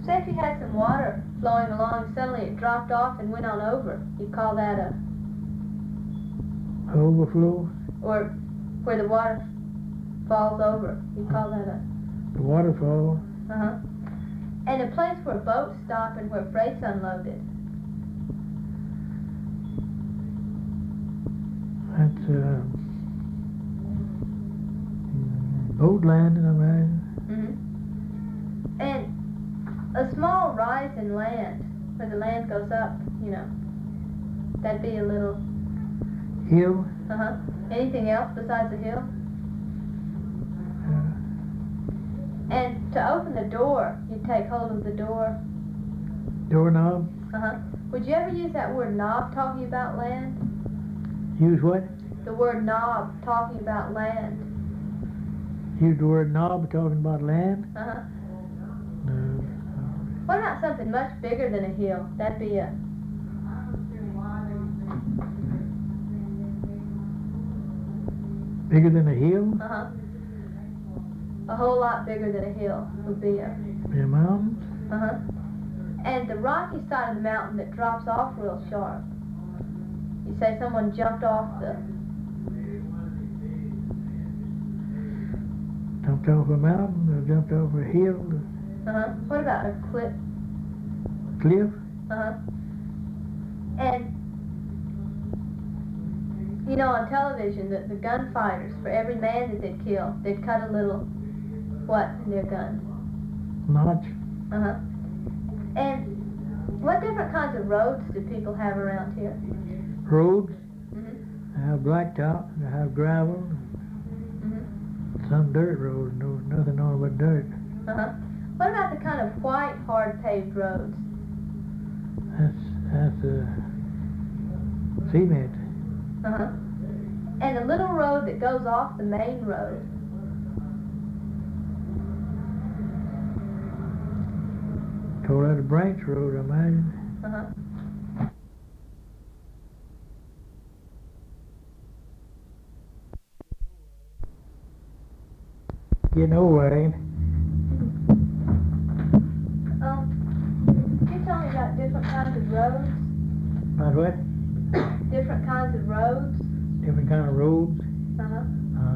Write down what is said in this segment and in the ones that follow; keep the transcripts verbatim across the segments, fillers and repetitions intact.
Say if you had some water flowing along, suddenly it dropped off and went on over. You call that a... Overflow? Or where the water falls over. You call that a... The waterfall? Uh-huh. And a place where boats stop and where freight's unloaded. That's, uh... boat landing, I imagine. Mm-hmm. And a small rise in land, where the land goes up, you know. That'd be a little... Hill? Uh-huh. Anything else besides a hill? Uh, And to open the door, you take hold of the door. doorknob? Uh-huh. Would you ever use that word knob talking about land? Use what? The word knob talking about land. Use the word knob talking about land? Uh-huh. No. What about something much bigger than a hill? That'd be a... Bigger than a hill? Uh-huh. A whole lot bigger than a hill would be a... The mountains? Uh-huh. And the rocky side of the mountain that drops off real sharp. You say someone jumped off the... Jumped off a mountain, or jumped off a hill, Uh-huh. What about a cliff? cliff? Uh-huh. And, you know, on television, the, the gunfighters, for every man that they'd kill, they'd cut a little, what, in their gun? Notch? Uh-huh. And what different kinds of roads do people have around here? Roads? Mm-hmm. They have blacktop, they have gravel, Mm-hmm. some dirt roads, no, nothing on but dirt. Uh-huh. What about the kind of white, hard paved roads? That's, that's, uh, cement. Uh-huh. And a little road that goes off the main road. Call that a branch road, I imagine. Uh-huh. You know where, ain't it? Um, could you tell me about different kinds of roads? About what? Different kinds of roads? Different kind of roads? Uh-huh. Uh,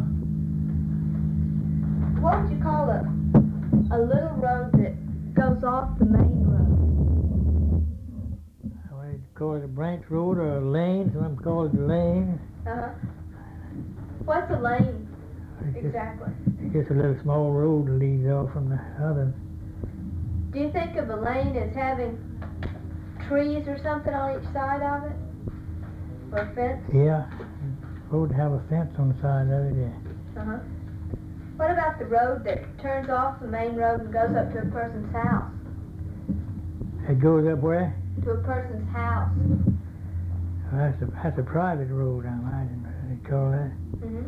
What would you call a, a little road that goes off the main road? what do you call it, a branch road or a lane? Some call it a lane. Uh-huh. What's a lane? It's just, Exactly. it's just a little small road that leads off from the other. Do you think of a lane as having trees or something on each side of it? Or a fence? Yeah, road have a fence on the side of it, yeah. Uh-huh. What about the road that turns off the main road and goes up to a person's house? It goes up where? To a person's house. Well, that's a, that's a private road, I imagine, they call that. Mm-hmm.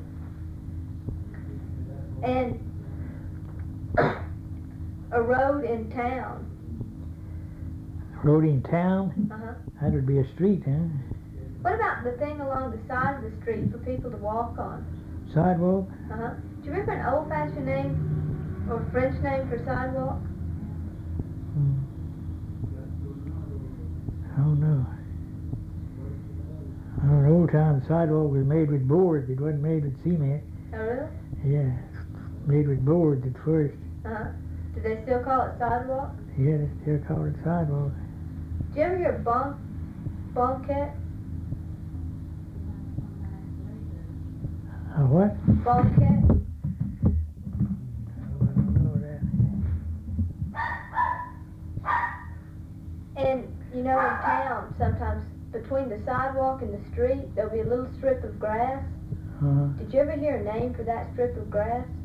And a road in town. Road in town? Uh-huh. That would be a street, huh? What about the thing along the side of the street for people to walk on? Sidewalk? Uh-huh. Do you remember an old-fashioned name or French name for sidewalk? Hmm. I don't know. I don't know, old time sidewalk was made with boards, it wasn't made with cement. Oh, really? Yeah, made with boards at first. Uh-huh. Do they still call it sidewalk? Yeah, they still call it sidewalk. Did you ever hear bon banquette? A what? Banquette? I don't know that. And, you know, in town, sometimes between the sidewalk and the street, there'll be a little strip of grass. Uh-huh. Did you ever hear a name for that strip of grass?